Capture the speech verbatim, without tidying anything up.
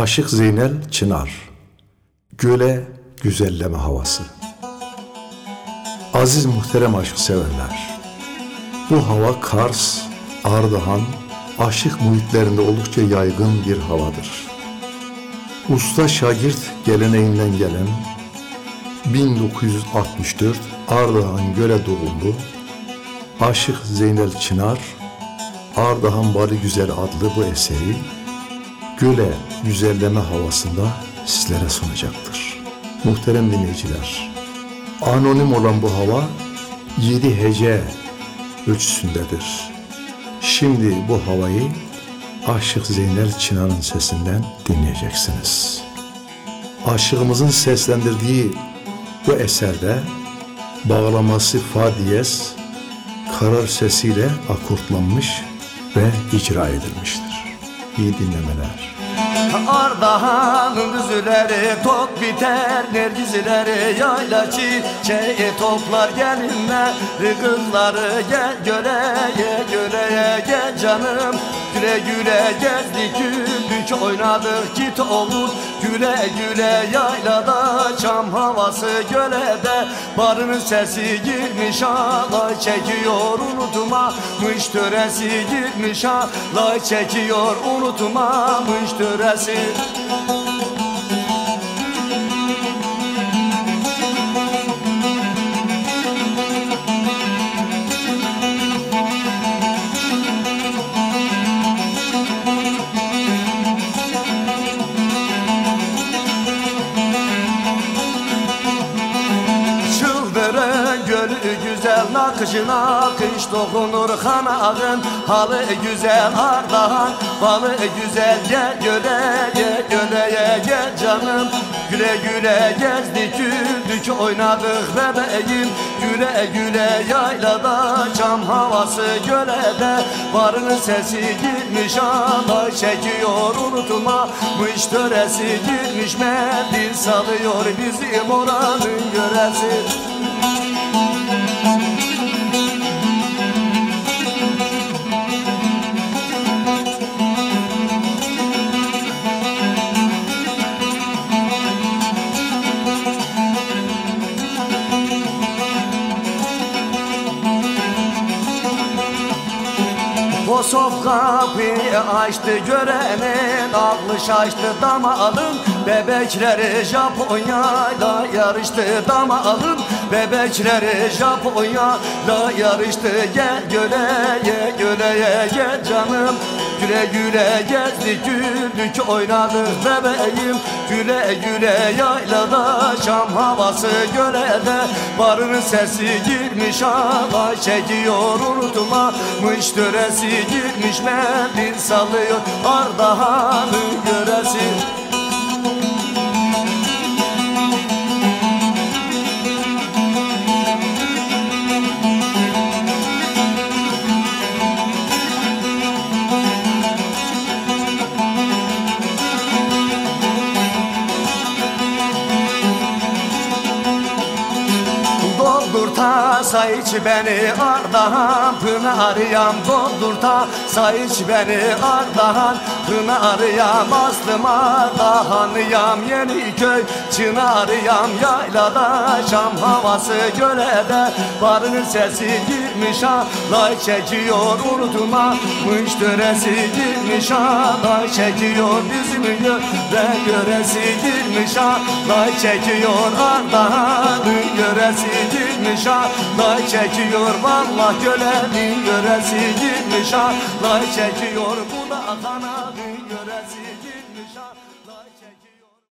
Aşık Zeynel Çınar, göle güzelleme havası. Aziz muhterem aşk severler, bu hava Kars, Ardahan, aşık muhitlerinde oldukça yaygın bir havadır. Usta şagirt geleneğinden gelen bin dokuz yüz altmış dört Ardahan Göle doğumlu Aşık Zeynel Çınar, Ardahan Bari Güzel adlı bu eseri göle güzelleme havasında sizlere sunacaktır. Muhterem dinleyiciler, anonim olan bu hava yedi hece ölçüsündedir. Şimdi bu havayı Aşık Zeynel Çınar'ın sesinden dinleyeceksiniz. Aşığımızın seslendirdiği bu eserde bağlaması fa diyez, karar sesiyle akortlanmış ve icra edilmiştir. İyi dinlemeler. Ardahan'ın düzüleri top biter, nergizleri yayla çiçeği toplar gelinler, kızları gel göleye göleye gel canım. Güle güle gezdik güldük oynadık git olur, güle güle yaylada çam havası gölede, barının sesi girmiş alay çekiyor unutmamış töresi, girmiş alay çekiyor unutmamış töresi. Gölü güzel nakışına kış dokunur kanağın, halı güzel Ardahan balı güzel gel göleye göleye gel canım. Güle güle gezdik güldük oynadık bebeğim, güle güle yaylada çam havası gölede, barının sesi girmiş alay çekiyor unutmamış töresi, girmiş mendil salıyor bizim oranın yöresi. Kosof kapıyı açtı görenin, aklı şaştı damalın, bebekleri Japonya'yla yarıştı damalın, bebekleri Japonya'la yarıştı gel göleye göleye gel canım. Güle güle gezdik güldük oynadık bebeğim, güle güle yaylada çam havası gölede, barının sesi girmiş alay çekiyor unutmamış töresi, girmiş mendil sallıyor Ardahan'ın yöresi. Doldur tasa iç beni Ardahan Pınarıyam, doldur tasa iç beni Ardahan Pınarıyam, aslım Ardahanıyam, Yeniköy Çınarıyam, yaylada çam havası gölede, barının sesi girmiş alay çekiyor unutmamış töresi, girmiş alay çekiyor bizim yöre yöresi, girmiş alay çekiyor Ardahan'ın yöresi, girmiş alay çekiyor vallahi gölenin yöresi, girmiş alay çekiyor bu da kanadın yöresi, girmiş alay.